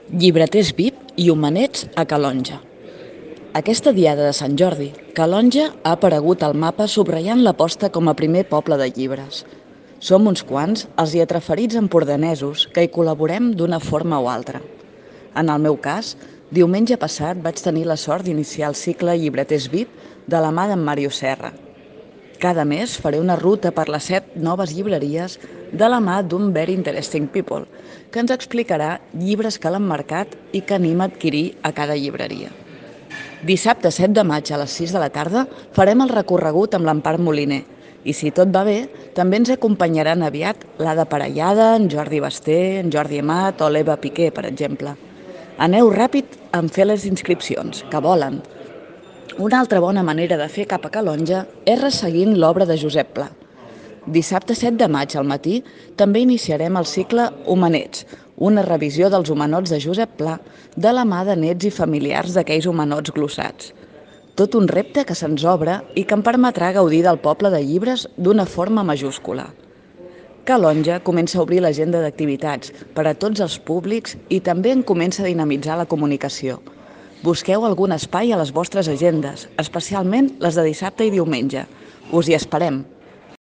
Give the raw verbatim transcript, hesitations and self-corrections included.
Llibreters V I P i homenets a Calonge. Aquesta diada de Sant Jordi, Calonge ha aparegut al mapa subratllant l'aposta com a primer poble de llibres. Som uns quants, els lletraferits empordanesos, que hi col·laborem d'una forma o altra. En el meu cas, diumenge passat vaig tenir la sort d'iniciar el cicle Llibreters V I P de la mà d'en Màrius Serra. Cada mes faré una ruta per les set noves llibreries de la mà d'un Very Interesting People, que ens explicarà llibres que l'han marcat i que anima a adquirir a cada llibreria. Dissabte set de maig a les sis de la tarda farem el recorregut amb l'Empar Moliner i, si tot va bé, també ens acompanyaran aviat l'Ada Parellada, en Jordi Basté, en Jordi Amat o l'Eva Piqué, per exemple. Aneu ràpid en fer les inscripcions, que volen. Una altra bona manera de fer cap a Calonge és resseguint l'obra de Josep Pla. Dissabte set de maig al matí també iniciarem el cicle Homenets, una revisió dels homenots de Josep Pla de la mà de nets i familiars d'aquells homenots glossats. Tot un repte que se'ns obre i que em permetrà gaudir del poble de llibres d'una forma majúscula. Calonge comença a obrir l'agenda d'activitats per a tots els públics i també en comença a dinamitzar la comunicació. Busqueu algun espai a les vostres agendes, especialment les de dissabte i diumenge. Us hi esperem!